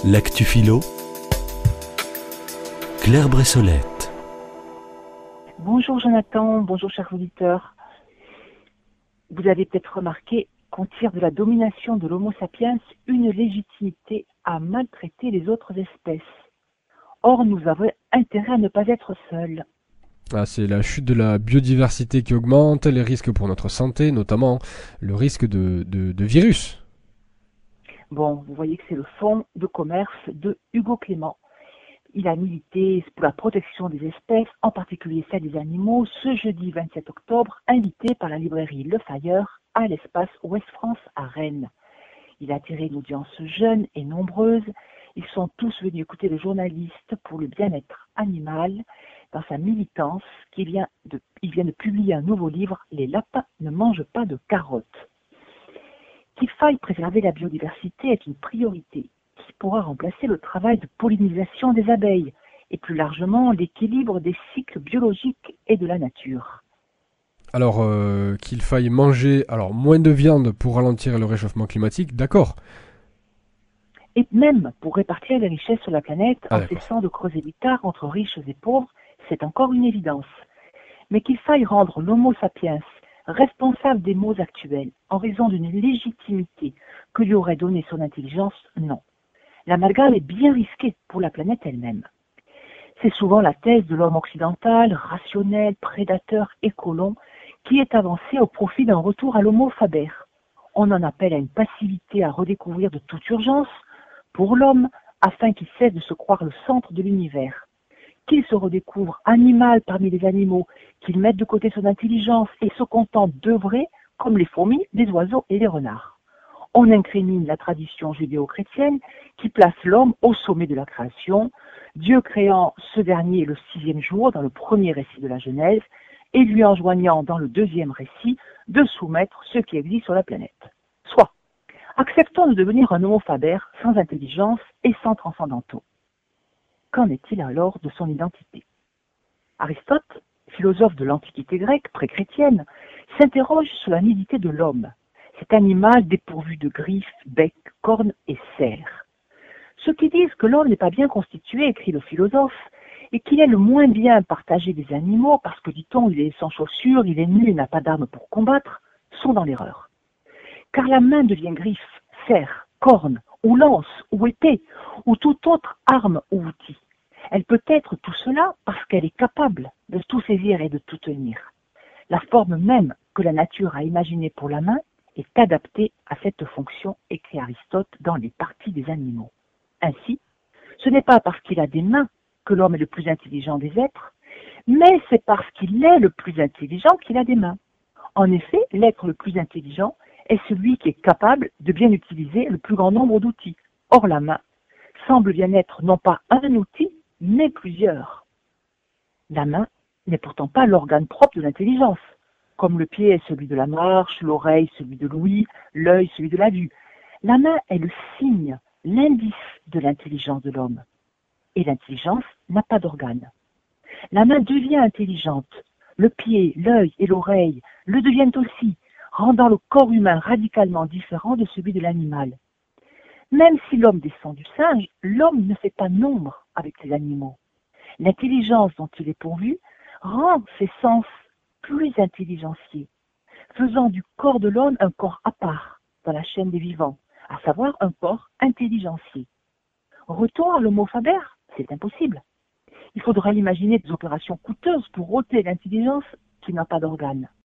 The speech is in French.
L'actu philo, Claire Bressolette. Bonjour Jonathan, bonjour chers auditeurs. Vous avez peut-être remarqué qu'on tire de la domination de l'Homo sapiens une légitimité à maltraiter les autres espèces. Or, nous avons intérêt à ne pas être seuls. C'est la chute de la biodiversité qui augmente, les risques pour notre santé, notamment le risque de virus. Bon, vous voyez que c'est le fonds de commerce de Hugo Clément. Il a milité pour la protection des espèces, en particulier celle des animaux, ce jeudi 27 octobre, invité par la librairie Le Fayeur à l'espace Ouest France à Rennes. Il a attiré une audience jeune et nombreuse. Ils sont tous venus écouter le journaliste pour le bien-être animal dans sa militance il vient de publier un nouveau livre, Les lapins ne mangent pas de carottes. Qu'il faille préserver la biodiversité est une priorité qui pourra remplacer le travail de pollinisation des abeilles et plus largement l'équilibre des cycles biologiques et de la nature. Alors qu'il faille manger moins de viande pour ralentir le réchauffement climatique, d'accord. Et même pour répartir les richesses sur la planète en D'accord. cessant de creuser l'écart entre riches et pauvres, c'est encore une évidence. Mais qu'il faille rendre l'Homo sapiens responsable des maux actuels en raison d'une légitimité que lui aurait donnée son intelligence, non. L'amalgame est bien risqué pour la planète elle-même. C'est souvent la thèse de l'homme occidental, rationnel, prédateur et colon, qui est avancée au profit d'un retour à l'homo faber. On en appelle à une passivité à redécouvrir de toute urgence pour l'homme, afin qu'il cesse de se croire le centre de l'univers. Qu'il se redécouvre animal parmi les animaux, qu'il mette de côté son intelligence et se contente d'œuvrer comme les fourmis, les oiseaux et les renards. On incrimine la tradition judéo-chrétienne qui place l'homme au sommet de la création, Dieu créant ce dernier le 6e jour dans le premier récit de la Genèse et lui enjoignant dans le 2e récit de soumettre ce qui existe sur la planète. Soit, acceptons de devenir un homo faber sans intelligence et sans transcendantaux. Qu'en est-il alors de son identité? Aristote, philosophe de l'Antiquité grecque pré-chrétienne, s'interroge sur la nudité de l'homme, cet animal dépourvu de griffes, bec, cornes et serres. Ceux qui disent que l'homme n'est pas bien constitué, écrit le philosophe, et qu'il est le moins bien partagé des animaux parce que, dit-on, il est sans chaussures, il est nu et n'a pas d'armes pour combattre, sont dans l'erreur. Car la main devient griffe, serre, corne, ou lance, ou épée, ou toute autre arme ou outil. Elle peut être tout cela parce qu'elle est capable de tout saisir et de tout tenir. La forme même que la nature a imaginée pour la main est adaptée à cette fonction, écrit Aristote dans les parties des animaux. Ainsi, ce n'est pas parce qu'il a des mains que l'homme est le plus intelligent des êtres, mais c'est parce qu'il est le plus intelligent qu'il a des mains. En effet, l'être le plus intelligent est celui qui est capable de bien utiliser le plus grand nombre d'outils. Or, la main semble bien être non pas un outil, mais plusieurs. La main n'est pourtant pas l'organe propre de l'intelligence, comme le pied est celui de la marche, l'oreille celui de l'ouïe, l'œil celui de la vue. La main est le signe, l'indice de l'intelligence de l'homme. Et l'intelligence n'a pas d'organe. La main devient intelligente. Le pied, l'œil et l'oreille le deviennent aussi, rendant le corps humain radicalement différent de celui de l'animal. Même si l'homme descend du singe, l'homme ne fait pas nombre avec les animaux. L'intelligence dont il est pourvu rend ses sens plus intelligenciés, faisant du corps de l'homme un corps à part dans la chaîne des vivants, à savoir un corps intelligencié. Retour à l'homo faber, c'est impossible. Il faudra imaginer des opérations coûteuses pour ôter l'intelligence qui n'a pas d'organes.